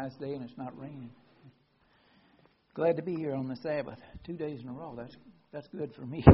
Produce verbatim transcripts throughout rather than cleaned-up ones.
nice day and it's not raining. Glad to be here on the Sabbath. Two days in a row. That's that's good for me.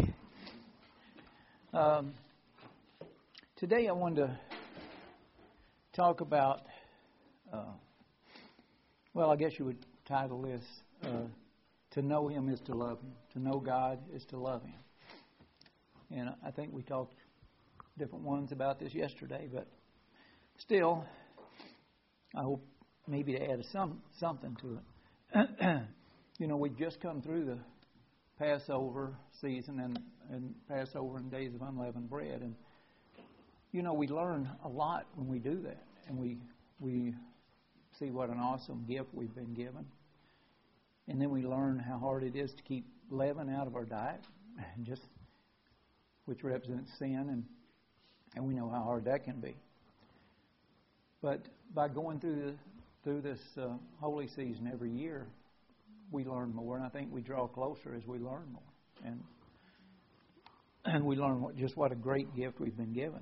Um, today I wanted to talk about, uh, well, I guess you would title this, uh, To Know Him is to Love Him. To know God is to love Him. And I think we talked different ones about this yesterday, but still, I hope maybe to add some something to it. You know, we've just come through the Passover season and, and Passover and Days of Unleavened Bread. And, you know, we learn a lot when we do that. And we we see what an awesome gift we've been given. And then we learn how hard it is to keep leaven out of our diet, and just which represents sin. And, and we know how hard that can be. But by going through the, through this uh, holy season every year, we learn more, and I think we draw closer as we learn more, and and we learn what, just what a great gift we've been given.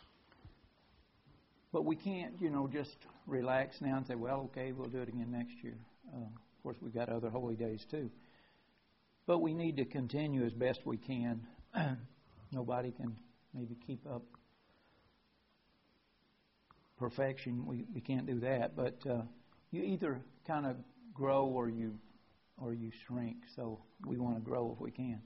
But we can't, you know, just relax now and say, well, okay, we'll do it again next year. Uh, of course, we've got other holy days too. But we need to continue as best we can. Nobody can maybe keep up perfection. We we can't do that. But uh, you either kind of grow or you or you shrink. So we want to grow if we can.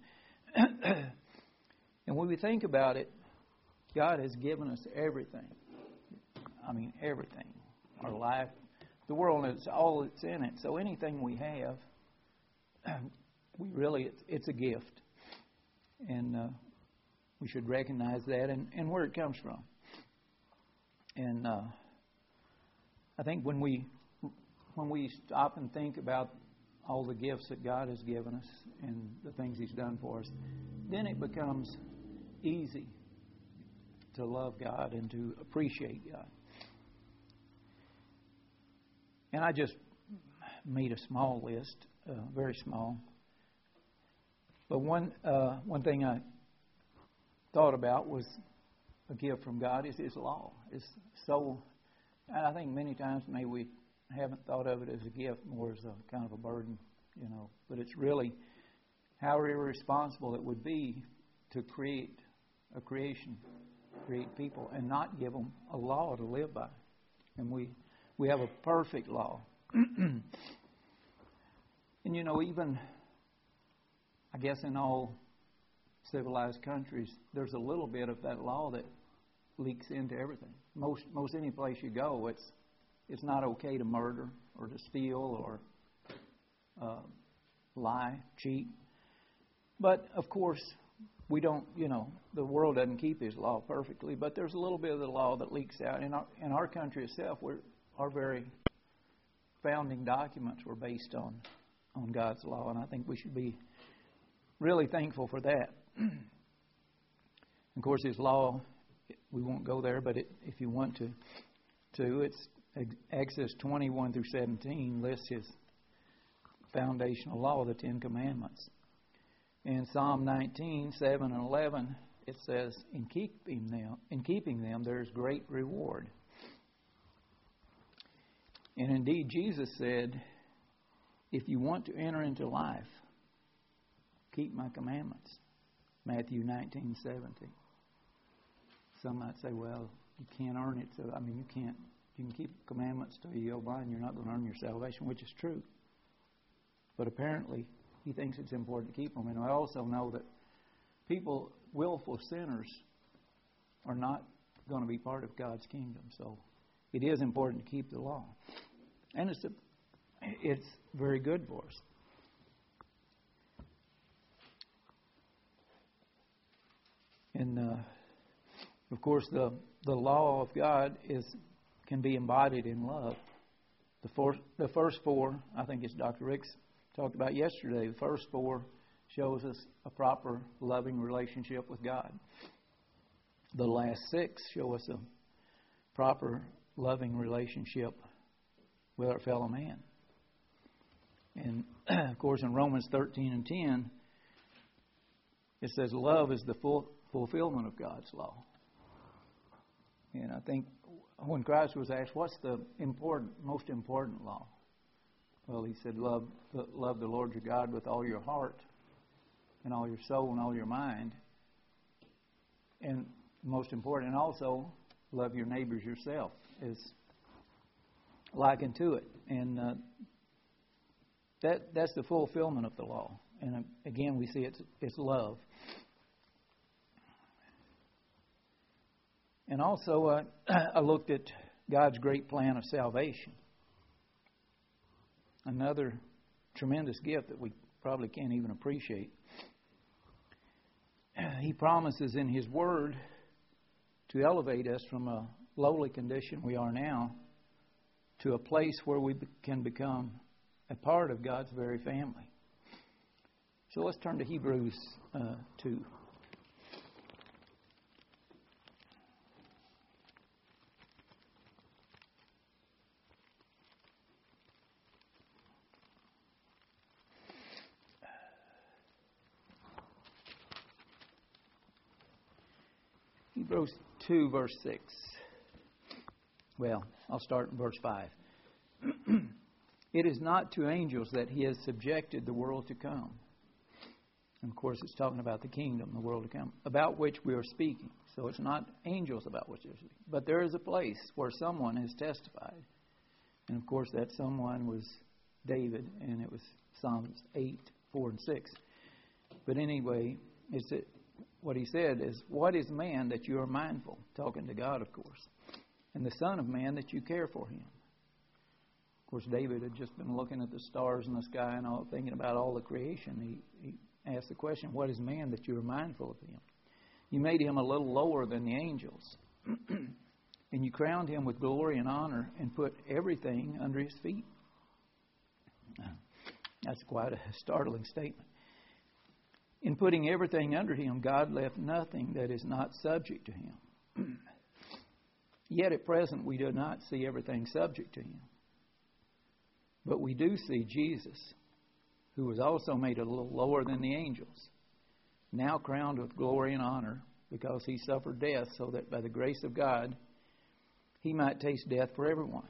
And when we think about it, God has given us everything. I mean, everything. Our life, the world, is all that's in it. So anything we have, we really, it's, it's a gift. And uh, we should recognize that and, and where it comes from. And uh, I think when we when we stop and think about all the gifts that God has given us and the things He's done for us, then it becomes easy to love God and to appreciate God. And I just made a small list, uh, very small. But one uh, one thing I thought about was a gift from God is His law. It's so, and I think many times maybe we haven't thought of it as a gift, more as a kind of a burden, you know. But it's really how irresponsible it would be to create a creation, create people, and not give them a law to live by. And we we have a perfect law. And you know, even I guess in all civilized countries, there's a little bit of that law that leaks into everything. Most most any place you go, it's it's not okay to murder or to steal or uh, lie, cheat. But of course, we don't. You know, the world doesn't keep His law perfectly. But there's a little bit of the law that leaks out. In our in our country itself, we're, our very founding documents were based on on God's law, and I think we should be really thankful for that. Of course, His law, we won't go there, but it, if you want to, to it's Exodus twenty-one through seventeen lists His foundational law, the Ten Commandments. In Psalm nineteen, seven and eleven, it says, "In keeping them, in keeping them, there is great reward." And indeed, Jesus said, "If you want to enter into life, keep my commandments." Matthew nineteen, seventeen. Some might say, well, you can't earn it. So, I mean, you can't, you can keep commandments till you go blind. You're not going to earn your salvation, which is true. But apparently, He thinks it's important to keep them. And I also know that people, willful sinners, are not going to be part of God's kingdom. So it is important to keep the law. And it's a, it's very good for us. And uh, of course, the the law of God is can be embodied in love. The four, the first four, I think as Doctor Ricks talked about yesterday, the first four shows us a proper loving relationship with God. The last six show us a proper loving relationship with our fellow man. And of course, in Romans thirteen and ten, it says love is the full fulfillment of God's law. And I think when Christ was asked, what's the important, most important law? Well, he said, love, love the Lord your God with all your heart and all your soul and all your mind. And most important, and also love your neighbors yourself is likened to it. And uh, that that's the fulfillment of the law. And uh, again, we see it's, it's love. And also, uh, I looked at God's great plan of salvation. Another tremendous gift that we probably can't even appreciate. He promises in His Word to elevate us from a lowly condition we are now to a place where we can become a part of God's very family. So let's turn to Hebrews uh, two. Hebrews two, verse six. Well, I'll start in verse five. It is not to angels that He has subjected the world to come. And of course, it's talking about the kingdom, the world to come, about which we are speaking. So it's not angels about which we're speaking. But there is a place where someone has testified. And of course, that someone was David, and it was Psalms eight, four, and six. But anyway, it's it. What he said is, what is man that you are mindful? Talking to God, of course. And the Son of Man that you care for him. Of course, David had just been looking at the stars in the sky and all, thinking about all the creation. He, he asked the question, what is man that you are mindful of him? You made him a little lower than the angels. And you crowned him with glory and honor and put everything under his feet. That's quite a startling statement. In putting everything under him, God left nothing that is not subject to him. Yet at present we do not see everything subject to him. But we do see Jesus, who was also made a little lower than the angels, now crowned with glory and honor because he suffered death so that by the grace of God he might taste death for everyone.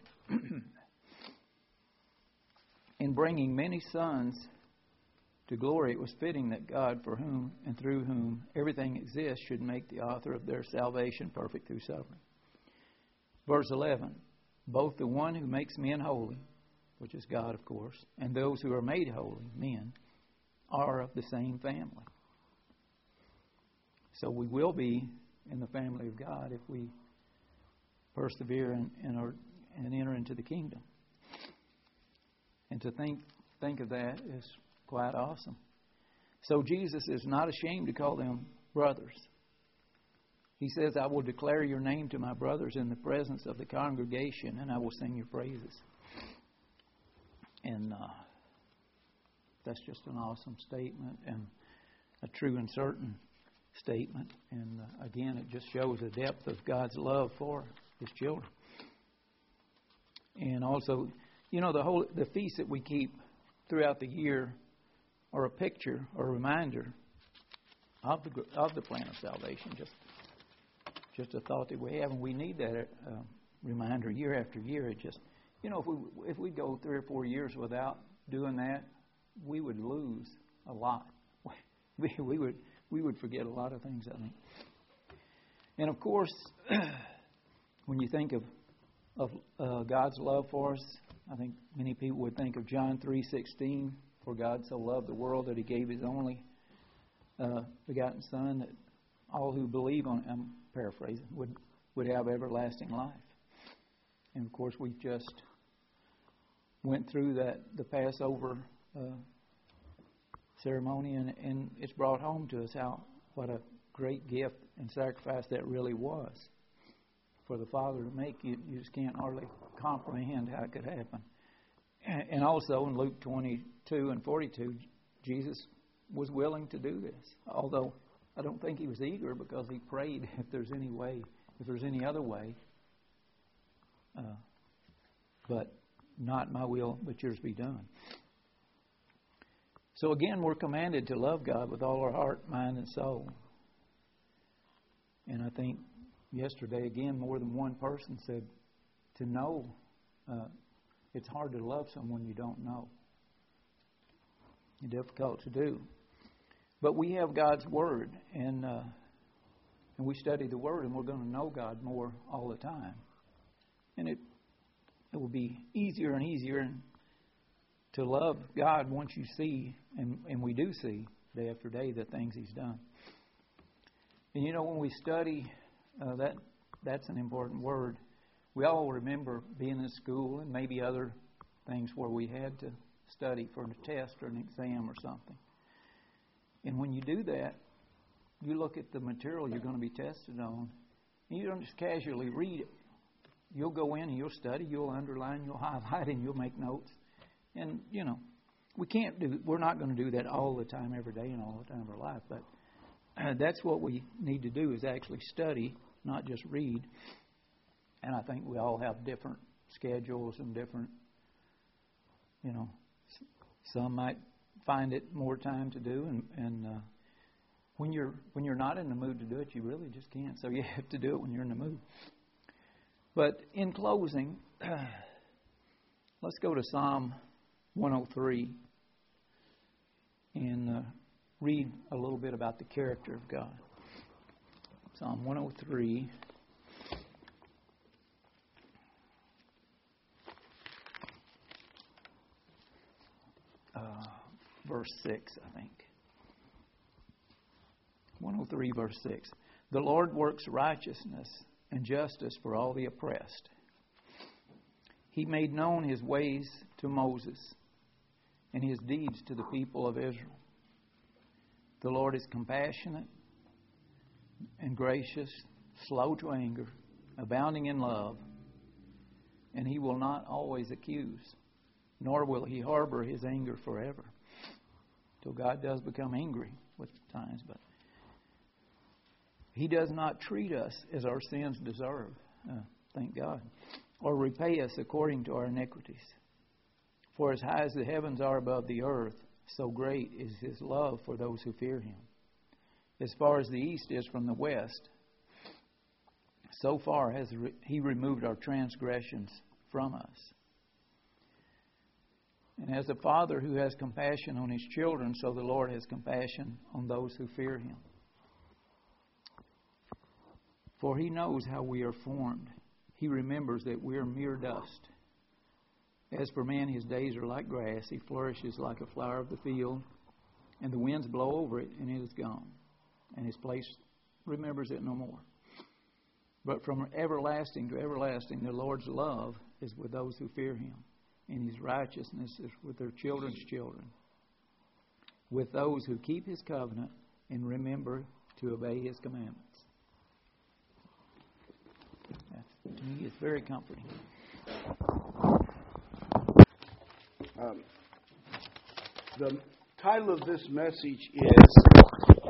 In bringing many sons to glory, it was fitting that God, for whom and through whom everything exists, should make the author of their salvation perfect through suffering. Verse eleven, both the one who makes men holy, which is God, of course, and those who are made holy, men, are of the same family. So we will be in the family of God if we persevere and, and, are, and enter into the kingdom. And to think think of that is quite awesome. So Jesus is not ashamed to call them brothers. He says, I will declare your name to my brothers in the presence of the congregation, and I will sing your praises. And uh, that's just an awesome statement and a true and certain statement. And uh, again, it just shows the depth of God's love for His children. And also, you know, the whole the feasts that we keep throughout the year are a picture or a reminder of the of the plan of salvation. Just just a thought that we have, and we need that uh, reminder year after year. It just, you know, if we if we go three or four years without doing that, we would lose a lot. We we would we would forget a lot of things, I think. And of course, when you think of of uh, God's love for us, I think many people would think of John three sixteen, for God so loved the world that He gave His only uh, begotten Son, that all who believe on, I'm paraphrasing, would would have everlasting life. And of course, we just went through that the Passover uh, ceremony, and, and it's brought home to us how what a great gift and sacrifice that really was for the Father to make. You, you just can't hardly comprehend how it could happen. And, and also in Luke twenty-two and forty-two, Jesus was willing to do this, although I don't think He was eager, because He prayed if there's any way, if there's any other way. Uh, but not my will, but yours be done. So again, we're commanded to love God with all our heart, mind, and soul. And I think yesterday, again, more than one person said to know uh, It's hard to love someone you don't know. It's difficult to do. But we have God's Word, and uh, and we study the Word, and we're going to know God more all the time. And it it will be easier and easier to love God once you see, and, and we do see day after day the things He's done. And you know, when we study, uh, that that's an important word. We all remember being in school and maybe other things where we had to study for a test or an exam or something. And when you do that, you look at the material you're going to be tested on, and you don't just casually read it. You'll go in and you'll study, you'll underline, you'll highlight, and you'll make notes. And, you know, we can't do, we're not going to do that all the time, every day, and all the time of our life. But uh, that's what we need to do, is actually study, not just read. And I think we all have different schedules and different, you know, some might find it more time to do. And, and uh, when you're when you're not in the mood to do it, you really just can't. So you have to do it when you're in the mood. But in closing, let's go to Psalm one oh three and uh, read a little bit about the character of God. Psalm one oh three. Uh, verse six, I think. one oh three, verse six. The Lord works righteousness and justice for all the oppressed. He made known His ways to Moses and His deeds to the people of Israel. The Lord is compassionate and gracious, slow to anger, abounding in love, and He will not always accuse, nor will He harbor His anger forever. Till God does become angry with times, but He does not treat us as our sins deserve, uh, thank God, or repay us according to our iniquities. For as high as the heavens are above the earth, so great is His love for those who fear Him. As far as the east is from the west, so far has He removed our transgressions from us. And as a father who has compassion on his children, so the Lord has compassion on those who fear Him. For He knows how we are formed. He remembers that we are mere dust. As for man, his days are like grass. He flourishes like a flower of the field, and the winds blow over it, and it is gone, and his place remembers it no more. But from everlasting to everlasting, the Lord's love is with those who fear Him, and His righteousness is with their children's children, with those who keep His covenant and remember to obey His commandments. That, to me, is very comforting. Um, the title of this message is,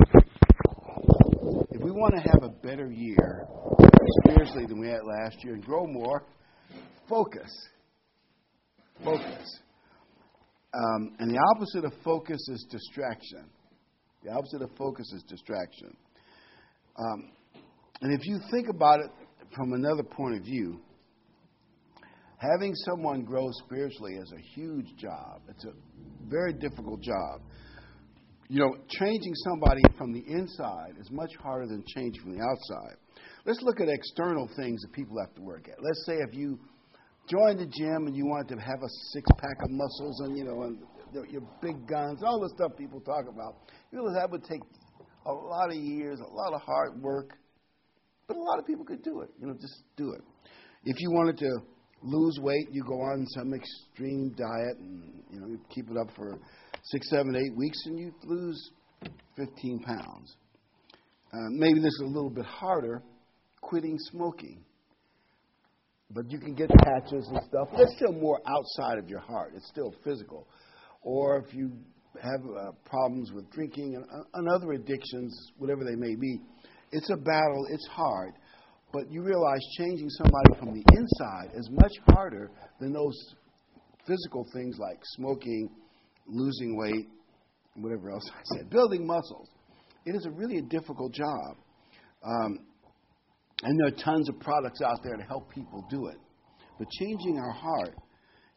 if we want to have a better year spiritually than we had last year and grow more, focus. Focus. Um, and the opposite of focus is distraction. The opposite of focus is distraction. Um, and if you think about it from another point of view, having someone grow spiritually is a huge job. It's a very difficult job. You know, changing somebody from the inside is much harder than changing from the outside. Let's look at external things that people have to work at. Let's say if you joined the gym and you wanted to have a six-pack of muscles and, you know, and your big guns, all the stuff people talk about, you know, that would take a lot of years, a lot of hard work. But a lot of people could do it. You know, just do it. If you wanted to lose weight, you go on some extreme diet and, you know, you keep it up for six, seven, eight weeks and you lose fifteen pounds. Uh, maybe this is a little bit harder, quitting smoking. But you can get patches and stuff. That's still more outside of your heart. It's still physical. Or if you have uh, problems with drinking and, uh, and other addictions, whatever they may be, it's a battle. It's hard. But you realize changing somebody from the inside is much harder than those physical things like smoking, losing weight, whatever else I said, building muscles. It is a really a difficult job. Um, and there are tons of products out there to help people do it. But changing our heart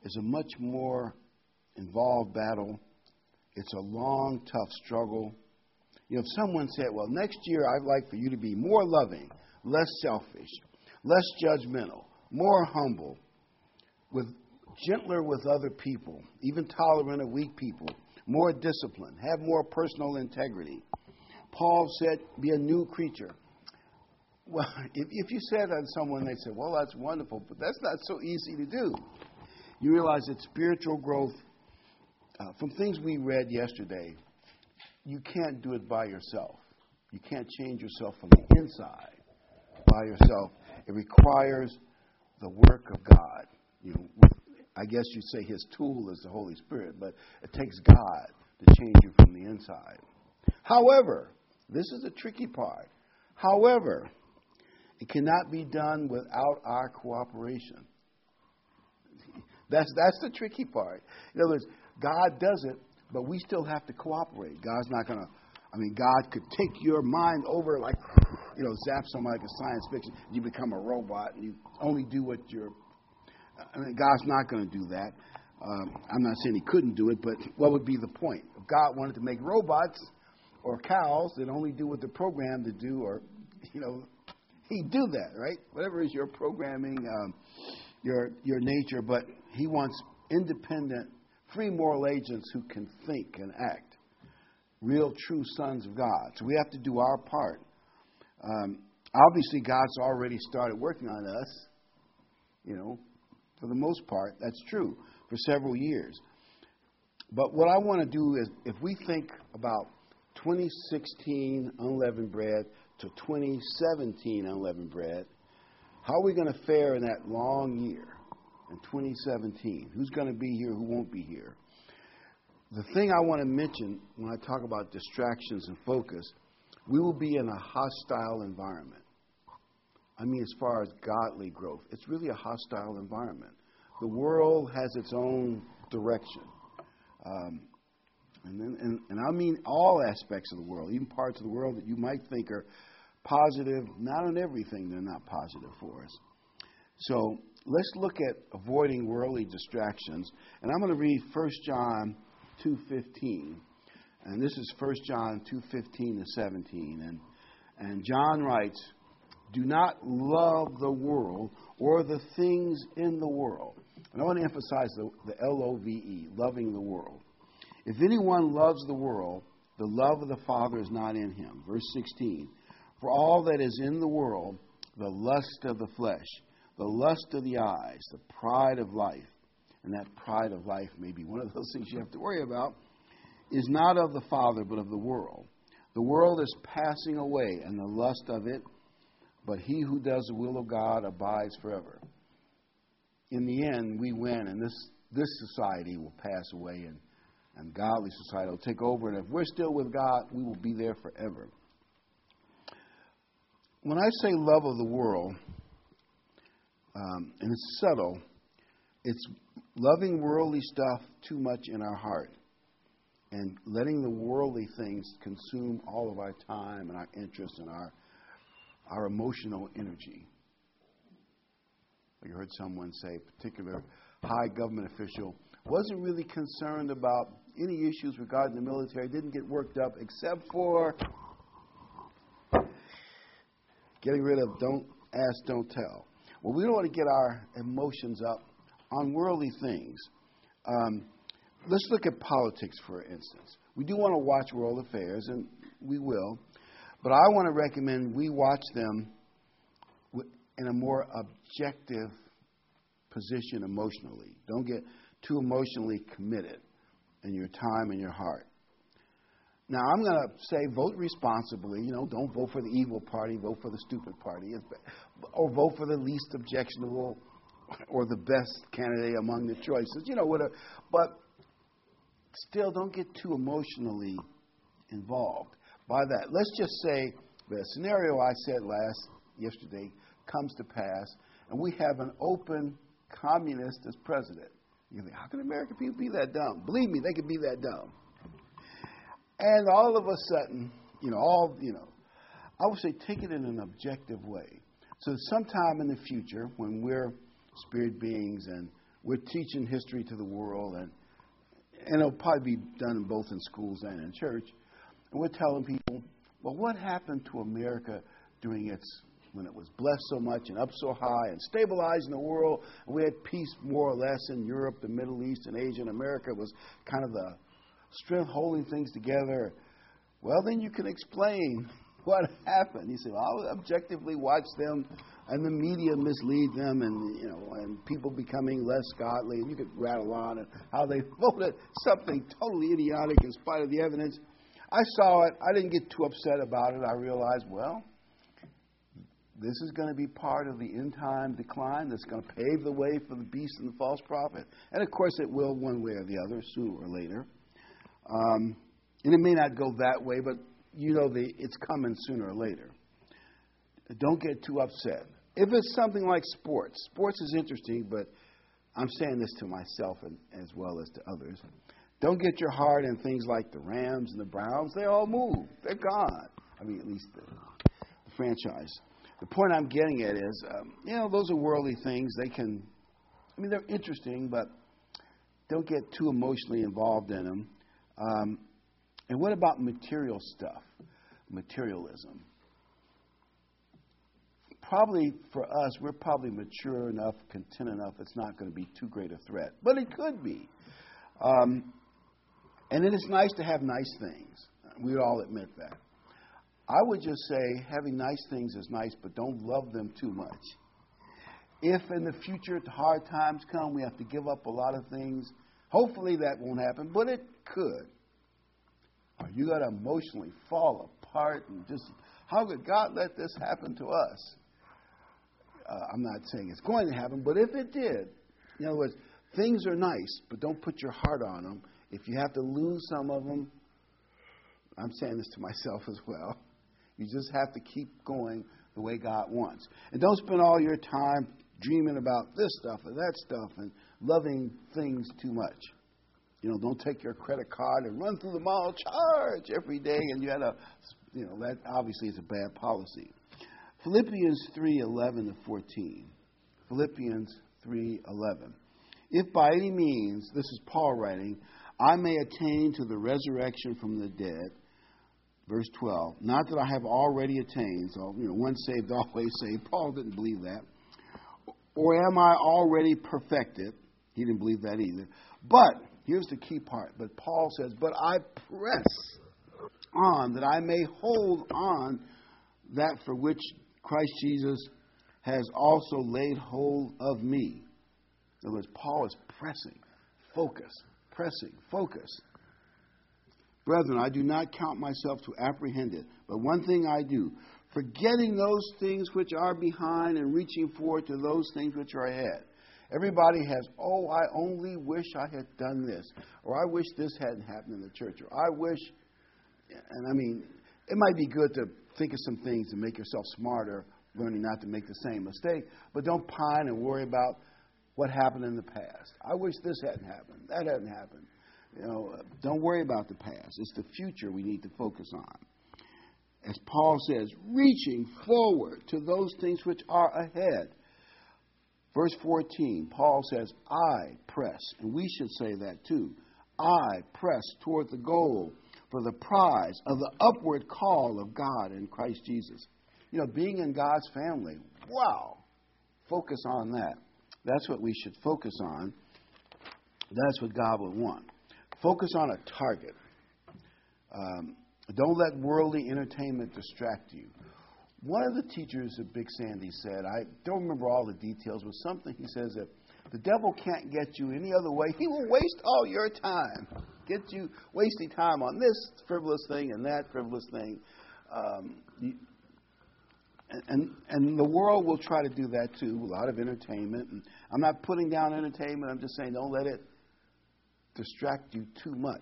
is a much more involved battle. It's a long, tough struggle. You know, if someone said, well, next year I'd like for you to be more loving, less selfish, less judgmental, more humble, with gentler with other people, even tolerant of weak people, more disciplined, have more personal integrity. Paul said, be a new creature. Well, if, if you said that to someone, they said, well, that's wonderful, but that's not so easy to do. You realize that spiritual growth, uh, from things we read yesterday, you can't do it by yourself. You can't change yourself from the inside by yourself. It requires the work of God. You know, I guess you'd say his tool is the Holy Spirit, but it takes God to change you from the inside. However, this is the tricky part. However, it cannot be done without our cooperation. That's that's the tricky part. In other words, God does it, but we still have to cooperate. God's not going to, I mean, God could take your mind over like, you know, zap somebody like a science fiction. You become a robot and you only do what you're, I mean, God's not going to do that. Um, I'm not saying he couldn't do it, but what would be the point? If God wanted to make robots or cows that only do what they're programmed to do, or, you know, he'd do that, right? Whatever is your programming, um, your your nature, but he wants independent, free moral agents who can think and act. Real, true sons of God. So we have to do our part. Um, obviously, God's already started working on us, you know, for the most part. That's true, for several years. But what I want to do is, if we think about twenty sixteen unleavened bread to twenty seventeen unleavened bread, how are we going to fare in that long year in twenty seventeen? Who's going to be here, who won't be here? The thing I want to mention when I talk about distractions and focus, we will be in a hostile environment. I mean, as far as godly growth, it's really a hostile environment. The world has its own direction. Um, and, then, and, and I mean all aspects of the world, even parts of the world that you might think are positive. Not on everything they're not positive for us. So let's look at avoiding worldly distractions. And I'm going to read First John two fifteen. And this is First John two fifteen to seventeen. And, and John writes, do not love the world or the things in the world. And I want to emphasize the, the L O V E, loving the world. If anyone loves the world, the love of the Father is not in him. Verse sixteen. For all that is in the world, the lust of the flesh, the lust of the eyes, the pride of life, and that pride of life may be one of those things you have to worry about, is not of the Father, but of the world. The world is passing away, and the lust of it, but he who does the will of God abides forever. In the end, we win, and this, this society will pass away, and, and godly society will take over. And if we're still with God, we will be there forever. When I say love of the world, um, and it's subtle, it's loving worldly stuff too much in our heart and letting the worldly things consume all of our time and our interest and our our emotional energy. You heard someone say a particular high government official wasn't really concerned about any issues regarding the military, didn't get worked up except for getting rid of don't ask, don't tell. Well, we don't want to get our emotions up on worldly things. Um, let's look at politics, for instance. We do want to watch world affairs, and we will. But I want to recommend we watch them in a more objective position emotionally. Don't get too emotionally committed in your time and your heart. Now, I'm going to say vote responsibly. You know, don't vote for the evil party, vote for the stupid party. Or vote for the least objectionable or the best candidate among the choices. You know, whatever. But still, don't get too emotionally involved. By that, let's just say the scenario I said last yesterday comes to pass, and we have an open communist as president. You think, how can American people be that dumb? Believe me, they can be that dumb. And all of a sudden, you know, all you know, I would say take it in an objective way. So sometime in the future, when we're spirit beings and we're teaching history to the world, and, and it'll probably be done both in schools and in church. And we're telling people, well, what happened to America during its, when it was blessed so much and up so high and stabilizing the world, and we had peace more or less in Europe, the Middle East, and Asia, and America was kind of the strength holding things together. Well, then you can explain what happened. You say, well, I would objectively watch them, and the media mislead them, and you know, and people becoming less godly, and you could rattle on and how they voted something totally idiotic in spite of the evidence. I saw it. I didn't get too upset about it. I realized, well, this is going to be part of the end-time decline that's going to pave the way for the beast and the false prophet. And, of course, it will one way or the other, sooner or later. Um, and it may not go that way, but you know the, it's coming sooner or later. Don't get too upset. If it's something like sports, sports is interesting, but I'm saying this to myself and, as well as to others. Don't get your heart in things like the Rams and the Browns. They all move. They're gone. I mean, at least the, the franchise. The point I'm getting at is, um, you know, those are worldly things. They can, I mean, they're interesting, but don't get too emotionally involved in them. Um, and what about material stuff? Materialism. Probably for us, we're probably mature enough, content enough, it's not going to be too great a threat. But it could be. Um, and it is nice to have nice things. We all admit that. I would just say having nice things is nice, but don't love them too much. If in the future hard times come, we have to give up a lot of things. Hopefully that won't happen, but it could. Are you going to emotionally fall apart and just, how could God let this happen to us? Uh, I'm not saying it's going to happen, but if it did, in other words, things are nice, but don't put your heart on them. If you have to lose some of them, I'm saying this to myself as well. You just have to keep going the way God wants. And don't spend all your time dreaming about this stuff or that stuff and loving things too much. You know, don't take your credit card and run through the mall, charge every day, and you had a, you know, that obviously is a bad policy. Philippians three eleven to fourteen. Philippians three eleven. If by any means, this is Paul writing, I may attain to the resurrection from the dead. Verse twelve, not that I have already attained, so, you know, once saved, always saved. Paul didn't believe that. Or am I already perfected? He didn't believe that either. But, here's the key part, but Paul says, but I press on that I may hold on that for which Christ Jesus has also laid hold of me. In other words, Paul is pressing, focus, pressing, focus. Brethren, I do not count myself to apprehend it, but one thing I do, forgetting those things which are behind and reaching forward to those things which are ahead. Everybody has, oh, I only wish I had done this, or I wish this hadn't happened in the church, or I wish, and I mean, it might be good to think of some things to make yourself smarter, learning not to make the same mistake, but don't pine and worry about what happened in the past. I wish this hadn't happened, that hadn't happened. You know, don't worry about the past. It's the future we need to focus on. As Paul says, reaching forward to those things which are ahead. Verse fourteen, Paul says, I press. And we should say that too. I press toward the goal for the prize of the upward call of God in Christ Jesus. You know, being in God's family, wow. Focus on that. That's what we should focus on. That's what God would want. Focus on a target. Um, don't let worldly entertainment distract you. One of the teachers at Big Sandy said, I don't remember all the details, but something he says that the devil can't get you any other way. He will waste all your time. Get you wasting time on this frivolous thing and that frivolous thing. Um, you, and, and the world will try to do that too, a lot of entertainment. And I'm not putting down entertainment. I'm just saying don't let it distract you too much.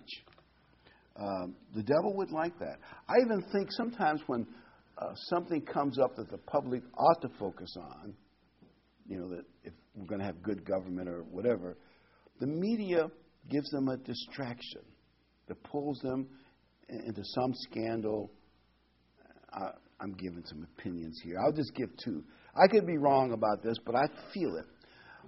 Um, the devil would like that. I even think sometimes when uh, something comes up that the public ought to focus on, you know, that if we're going to have good government or whatever, the media gives them a distraction that pulls them into some scandal. I, I'm giving some opinions here. I'll just give two. I could be wrong about this, but I feel it.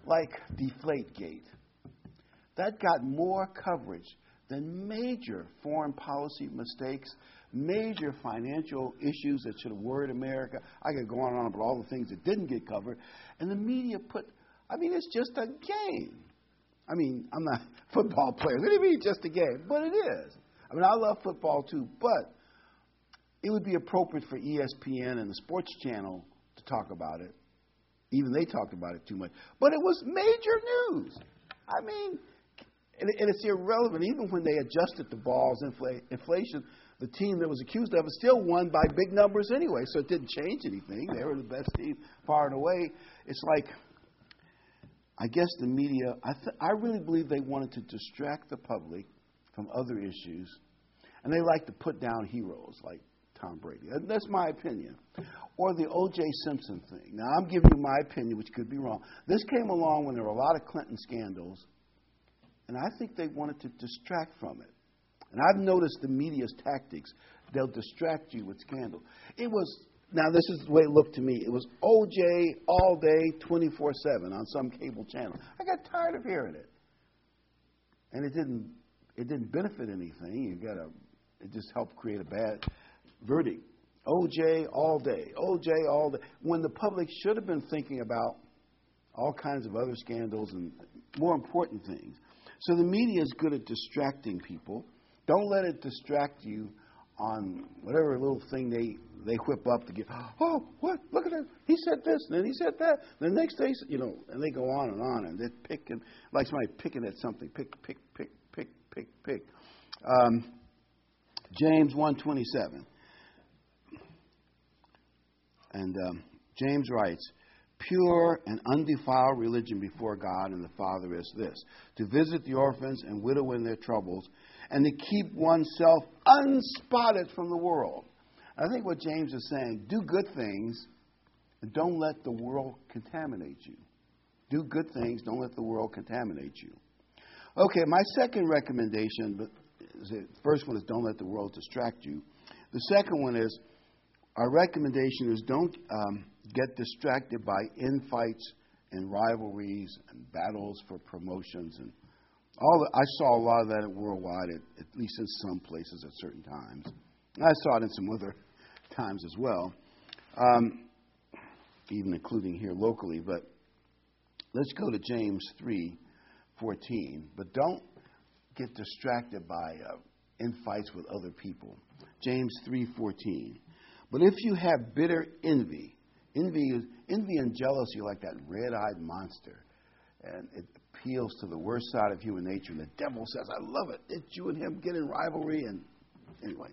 like Deflategate. That got more coverage than major foreign policy mistakes, major financial issues that should have worried America. I could go on and on about all the things that didn't get covered. And the media put, I mean, it's just a game. I mean, I'm not a football player. What do you mean just a game? But it is. I mean, I love football too, but it would be appropriate for E S P N and the Sports Channel to talk about it. Even they talked about it too much. But it was major news. I mean, and it's irrelevant. Even when they adjusted the balls, infl- inflation, the team that was accused of it still won by big numbers anyway, so it didn't change anything. They were the best team far and away. It's like, I guess the media, I, th- I really believe they wanted to distract the public from other issues, and they like to put down heroes like Tom Brady. That's my opinion. Or the O J Simpson thing. Now, I'm giving you my opinion, which could be wrong. This came along when there were a lot of Clinton scandals, and I think they wanted to distract from it. And I've noticed the media's tactics. They'll distract you with scandal. It was, now this is the way it looked to me. It was O J all day, twenty-four seven on some cable channel. I got tired of hearing it. And it didn't, it didn't benefit anything. You got to, it just helped create a bad verdict. O J all day, O J all day, when the public should have been thinking about all kinds of other scandals and more important things. So the media is good at distracting people. Don't let it distract you on whatever little thing they, they whip up to get, oh, what, look at that, he said this, and then he said that, the next day, you know, and they go on and on, and they're picking, like somebody picking at something, pick, pick, pick, pick, pick, pick. Um, James one twenty-seven. And um, James writes, pure and undefiled religion before God and the Father is this, to visit the orphans and widow in their troubles, and to keep oneself unspotted from the world. I think what James is saying, do good things, and don't let the world contaminate you. Do good things, don't let the world contaminate you. Okay, my second recommendation, but the first one is don't let the world distract you. The second one is, our recommendation is don't um, get distracted by infights and rivalries and battles for promotions. And all the, I saw a lot of that worldwide, at, at least in some places at certain times. And I saw it in some other times as well, um, even including here locally. But let's go to James three fourteen. But don't get distracted by uh, infights with other people. James three fourteen. But if you have bitter envy, envy is envy and jealousy are like that red-eyed monster, and it appeals to the worst side of human nature. And the devil says, "I love it. It's you and him get in rivalry." And anyway,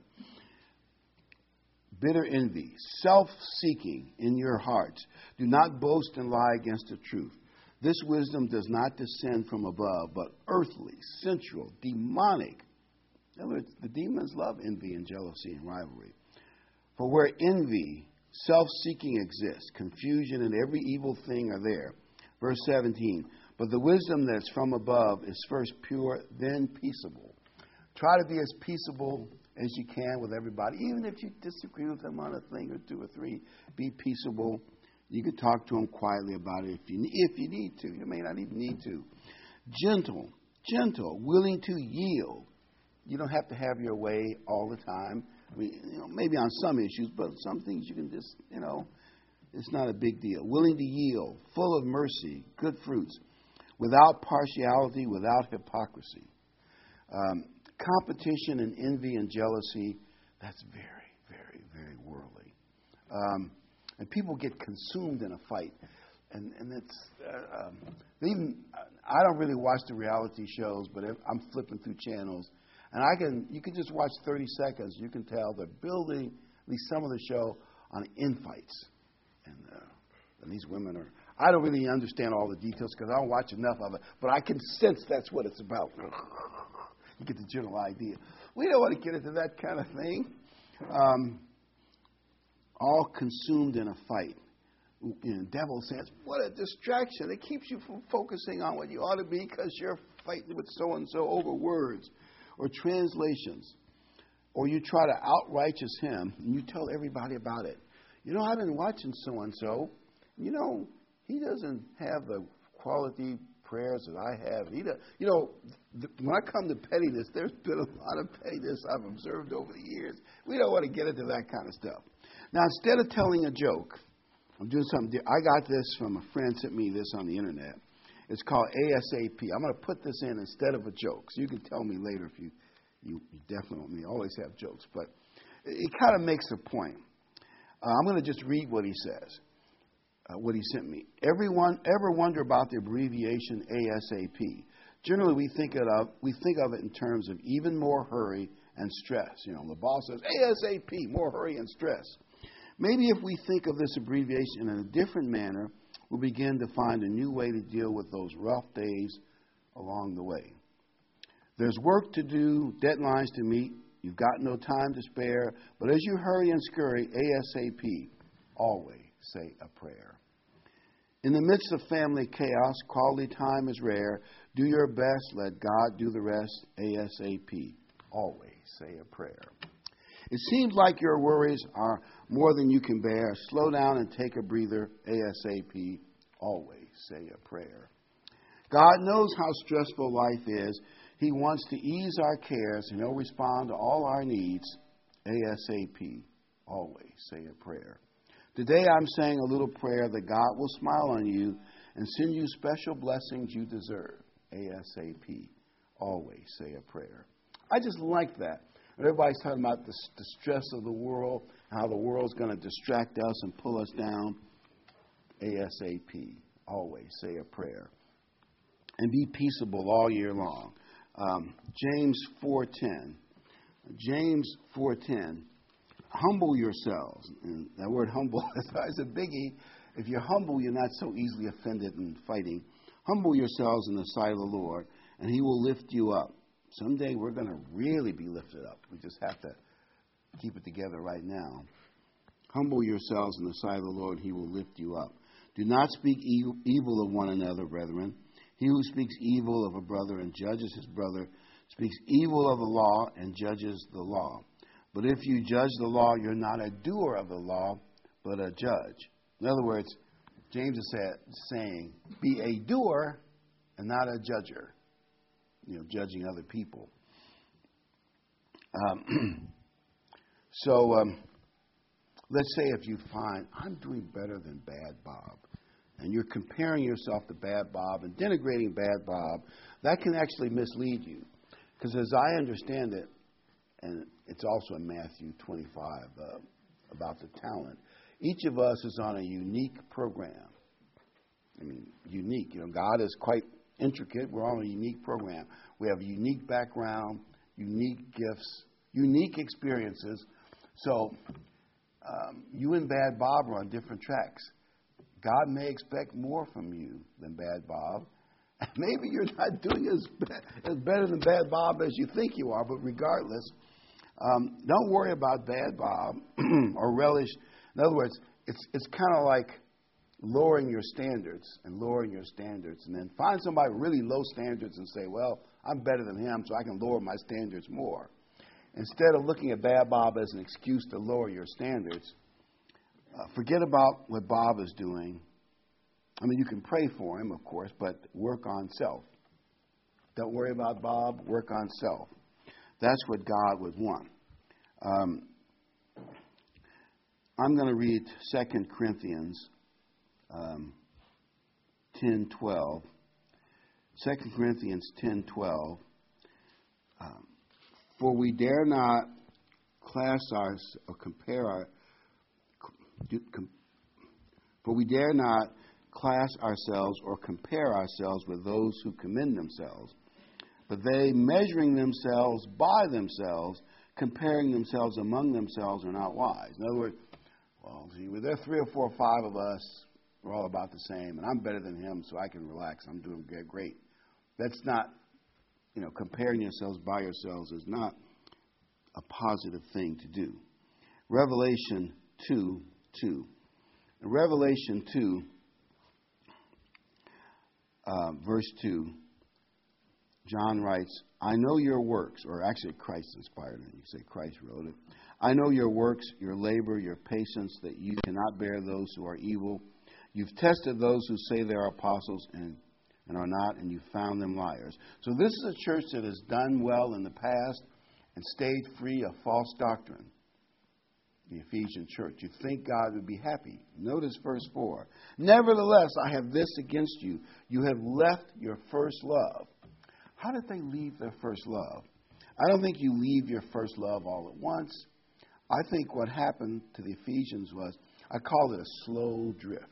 bitter envy, self-seeking in your hearts. Do not boast and lie against the truth. This wisdom does not descend from above, but earthly, sensual, demonic. In other words, the demons love envy and jealousy and rivalry. For where envy, self-seeking exists, confusion and every evil thing are there. Verse seventeen, but the wisdom that's from above is first pure, then peaceable. Try to be as peaceable as you can with everybody. Even if you disagree with them on a thing or two or three, be peaceable. You can talk to them quietly about it if you, if you need to. You may not even need to. Gentle, gentle, willing to yield. You don't have to have your way all the time. I mean, you know, maybe on some issues, but some things you can just, you know, it's not a big deal. Willing to yield, full of mercy, good fruits, without partiality, without hypocrisy. Um, competition and envy and jealousy, that's very, very, very worldly. Um, and people get consumed in a fight. And, and it's, uh, um, even, I don't really watch the reality shows, but if I'm flipping through channels, and I can, you can just watch thirty seconds. You can tell they're building at least some of the show on infights. And, uh, and these women are, I don't really understand all the details because I don't watch enough of it, but I can sense that's what it's about. You get the general idea. We don't want to get into that kind of thing. Um, all consumed in a fight. You know, the devil says, what a distraction. It keeps you from focusing on what you ought to be because you're fighting with so-and-so over words or translations. Or you try to out-righteous him, and you tell everybody about it. You know, I've been watching so-and-so. You know, he doesn't have the quality prayers that I have. You know, you know th- when I come to pettiness, there's been a lot of pettiness I've observed over the years. We don't want to get into that kind of stuff. Now, instead of telling a joke, I'm doing something. di- I got this from a friend sent me this on the internet. It's called ASAP. I'm going to put this in instead of a joke. So you can tell me later if you, you, you definitely want me to always have jokes. But it, it kind of makes a point. Uh, I'm going to just read what he says. Uh, what he sent me. Everyone ever wonder about the abbreviation ASAP? Generally, we think it of we think of it in terms of even more hurry and stress. You know, the boss says ASAP, more hurry and stress. Maybe if we think of this abbreviation in a different manner, we'll begin to find a new way to deal with those rough days along the way. There's work to do, deadlines to meet. You've got no time to spare. But as you hurry and scurry, ASAP, always say a prayer. In the midst of family chaos, quality time is rare. Do your best. Let God do the rest. ASAP. Always say a prayer. It seems like your worries are more than you can bear. Slow down and take a breather. ASAP. Always say a prayer. God knows how stressful life is. He wants to ease our cares, and He'll respond to all our needs. ASAP. Always say a prayer. Today I'm saying a little prayer that God will smile on you and send you special blessings you deserve. ASAP. Always say a prayer. I just like that. Everybody's talking about the, the stress of the world, how the world's going to distract us and pull us down. ASAP. Always say a prayer. And be peaceable all year long. Um, James four ten. James four ten. Humble yourselves. And that word humble is a biggie. If you're humble, you're not so easily offended and fighting. Humble yourselves in the sight of the Lord, and He will lift you up. Someday we're going to really be lifted up. We just have to keep it together right now. Humble yourselves in the sight of the Lord, He will lift you up. Do not speak evil of one another, brethren. He who speaks evil of a brother and judges his brother speaks evil of the law and judges the law. But if you judge the law, you're not a doer of the law, but a judge. In other words, James is saying, be a doer and not a judger. You know, judging other people. Um, so, um, let's say if you find, I'm doing better than Bad Bob, and you're comparing yourself to Bad Bob and denigrating Bad Bob, that can actually mislead you. Because as I understand it, and it's also in Matthew twenty-five uh, about the talent, each of us is on a unique program. I mean, unique. You know, God is quite intricate. We're on a unique program. We have a unique background, unique gifts, unique experiences. So um, you and Bad Bob are on different tracks. God may expect more from you than Bad Bob. Maybe you're not doing as, be- as better than Bad Bob as you think you are, but regardless, um, don't worry about Bad Bob or relish. In other words, it's it's kind of like lowering your standards and lowering your standards, and then find somebody with really low standards and say, well, I'm better than him, so I can lower my standards more. Instead of looking at Bad Bob as an excuse to lower your standards, uh, forget about what Bob is doing. I mean, you can pray for him, of course, but work on self. Don't worry about Bob, work on self. That's what God would want. Um, I'm going to read Second Corinthians um, ten twelve. Second Corinthians ten twelve. Um, For we dare not class our or compare our. Com, for we dare not class ourselves or compare ourselves with those who commend themselves, but they, measuring themselves by themselves, comparing themselves among themselves, are not wise. In other words, well, see, well, there are three or four or five of us. We're all about the same, and I'm better than him, so I can relax. I'm doing great. That's not, you know, comparing yourselves by yourselves is not a positive thing to do. Revelation two two. In Revelation two, uh, verse two, John writes, I know your works, or actually Christ inspired it. You say Christ wrote it. I know your works, your labor, your patience, that you cannot bear those who are evil. You've tested those who say they are apostles and and are not, and you found them liars. So this is a church that has done well in the past and stayed free of false doctrine. The Ephesian church. You think God would be happy. Notice verse four. Nevertheless, I have this against you. You have left your first love. How did they leave their first love? I don't think you leave your first love all at once. I think what happened to the Ephesians was, I call it a slow drift.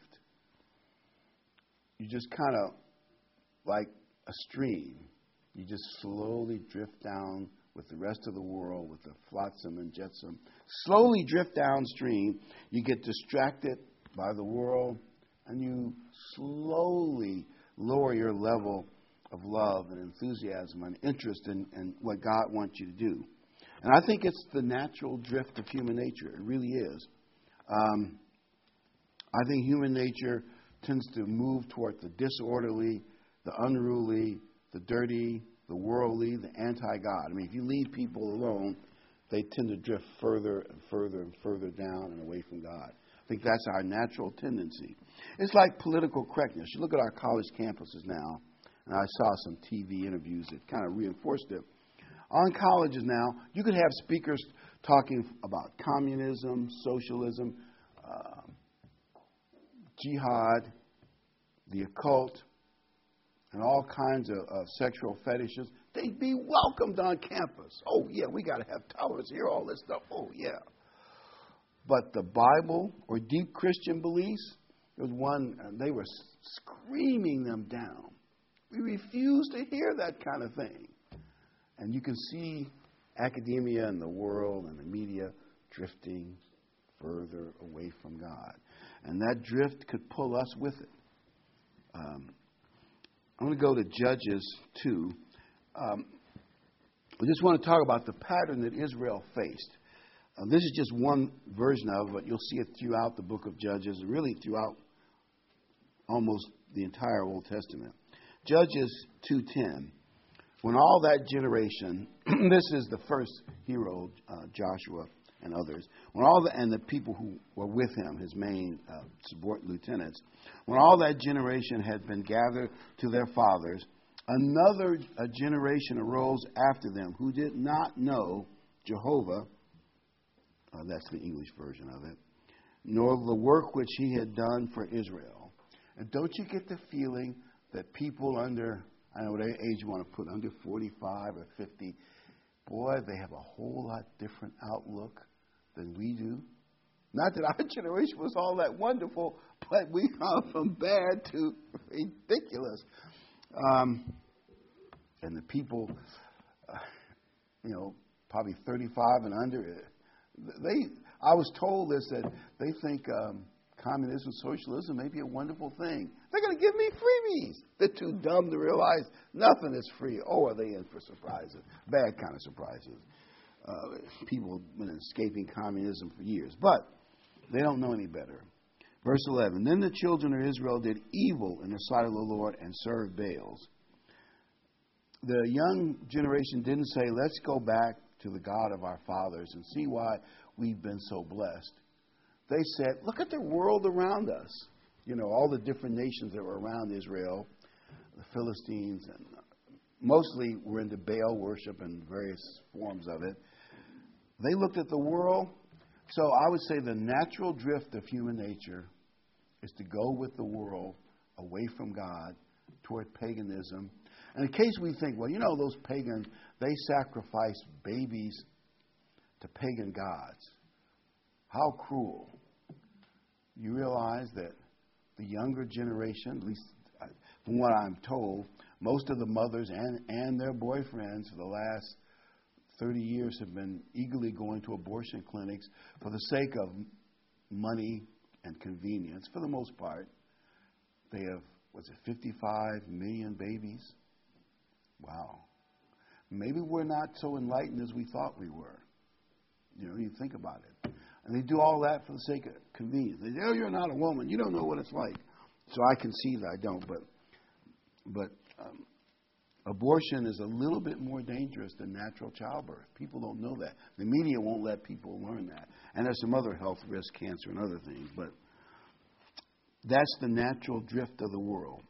You just kind of, like a stream, you just slowly drift down with the rest of the world, with the flotsam and jetsam. Slowly drift downstream. You get distracted by the world, and you slowly lower your level of love and enthusiasm and interest in, in what God wants you to do. And I think it's the natural drift of human nature. It really is. Um, I think human nature tends to move toward the disorderly, the unruly, the dirty, the worldly, the anti-God. I mean, if you leave people alone, they tend to drift further and further and further down and away from God. I think that's our natural tendency. It's like political correctness. You look at our college campuses now, and I saw some T V interviews that kind of reinforced it. On colleges now, you could have speakers talking about communism, socialism, uh, jihad, the occult, and all kinds of uh, sexual fetishes. They'd be welcomed on campus. Oh, yeah, we got to have tolerance here, all this stuff. Oh, yeah. But the Bible or deep Christian beliefs, there was one, uh, they were screaming them down. We refuse to hear that kind of thing. And you can see academia and the world and the media drifting further away from God. And that drift could pull us with it. Um, I'm going to go to Judges two. Um, I just want to talk about the pattern that Israel faced. Uh, this is just one version of it, but you'll see it throughout the book of Judges, and really throughout almost the entire Old Testament. Judges two ten. When all that generation, this is the first hero, uh, Joshua and others, when all the, and the people who were with him, his main uh, subordinate lieutenants, when all that generation had been gathered to their fathers, another a generation arose after them who did not know Jehovah, uh, that's the English version of it, nor the work which he had done for Israel. And don't you get the feeling that people under, I don't know what age you want to put, under forty-five or fifty, boy, they have a whole lot different outlook than we do? Not that our generation was all that wonderful, but we gone from bad to ridiculous. Um, and the people, uh, you know, probably thirty-five and under, they, I was told this, that they think um, communism, socialism may be a wonderful thing. They're going to give me freebies. They're too dumb to realize nothing is free. Oh, are they in for surprises? Bad kind of surprises. Uh, people have been escaping communism for years. But they don't know any better. Verse eleven, then the children of Israel did evil in the sight of the Lord and served Baals. The young generation didn't say, let's go back to the God of our fathers and see why we've been so blessed. They said, look at the world around us. You know, all the different nations that were around Israel, the Philistines, and mostly were into Baal worship and various forms of it. They looked at the world. So I would say the natural drift of human nature is to go with the world away from God toward paganism. And in case we think, well, you know, those pagans, they sacrifice babies to pagan gods. How cruel. You realize that the younger generation, at least from what I'm told, most of the mothers and, and their boyfriends for the last thirty years have been eagerly going to abortion clinics for the sake of money and convenience. For the most part, they have, what's it, fifty-five million babies? Wow. Maybe we're not so enlightened as we thought we were. You know, you think about it. And they do all that for the sake of convenience. They say, oh, you're not a woman. You don't know what it's like. So I can see that I don't. But, but um, abortion is a little bit more dangerous than natural childbirth. People don't know that. The media won't let people learn that. And there's some other health risks, cancer and other things. But that's the natural drift of the world.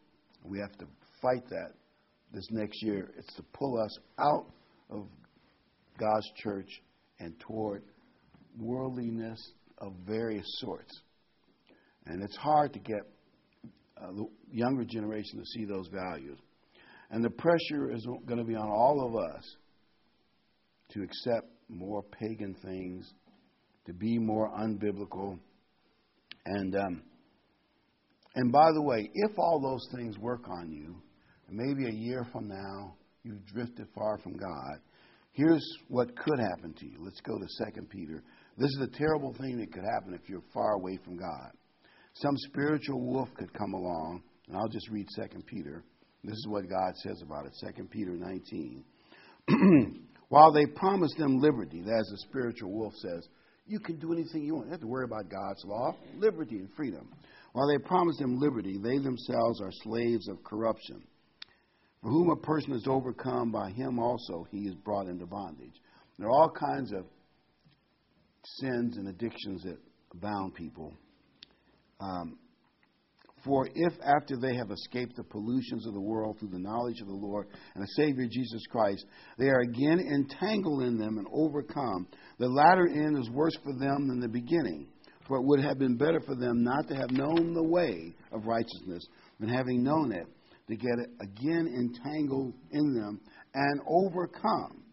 We have to fight that this next year. It's to pull us out of God's church and toward worldliness of various sorts. And it's hard to get uh, the younger generation to see those values. And the pressure is going to be on all of us to accept more pagan things, to be more unbiblical. And um, and by the way, if all those things work on you, and maybe a year from now you've drifted far from God, here's what could happen to you. Let's go to Second Peter. This is a terrible thing that could happen if you're far away from God. Some spiritual wolf could come along, and I'll just read Second Peter. This is what God says about it, Second Peter nineteen. While they promise them liberty, as the spiritual wolf says, you can do anything you want. You don't have to worry about God's law, liberty and freedom. While they promise them liberty, they themselves are slaves of corruption. For whom a person is overcome, by him also he is brought into bondage. There are all kinds of sins and addictions that bound people. Um, For if after they have escaped the pollutions of the world through the knowledge of the Lord and the Savior Jesus Christ, they are again entangled in them and overcome, the latter end is worse for them than the beginning. For it would have been better for them not to have known the way of righteousness than having known it, to get it again entangled in them and overcome.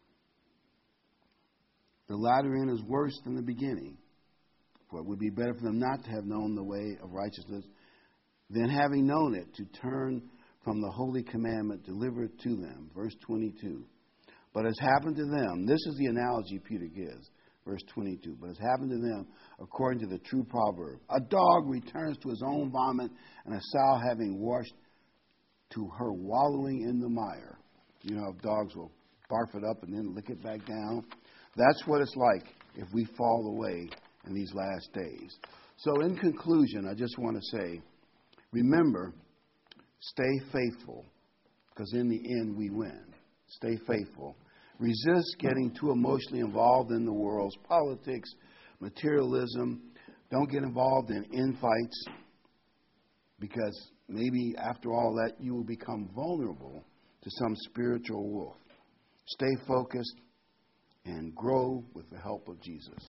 The latter end is worse than the beginning. For it would be better for them not to have known the way of righteousness than having known it, to turn from the holy commandment delivered to them. Verse twenty-two. But as happened to them, this is the analogy Peter gives. Verse twenty-two. But as happened to them, according to the true proverb, a dog returns to his own vomit, and a sow having washed to her wallowing in the mire. You know, if dogs will barf it up and then lick it back down. That's what it's like if we fall away in these last days. So in conclusion, I just want to say, remember, stay faithful, because in the end we win. Stay faithful. Resist getting too emotionally involved in the world's politics, materialism. Don't get involved in infights, because maybe after all that you will become vulnerable to some spiritual wolf. Stay focused and grow with the help of Jesus.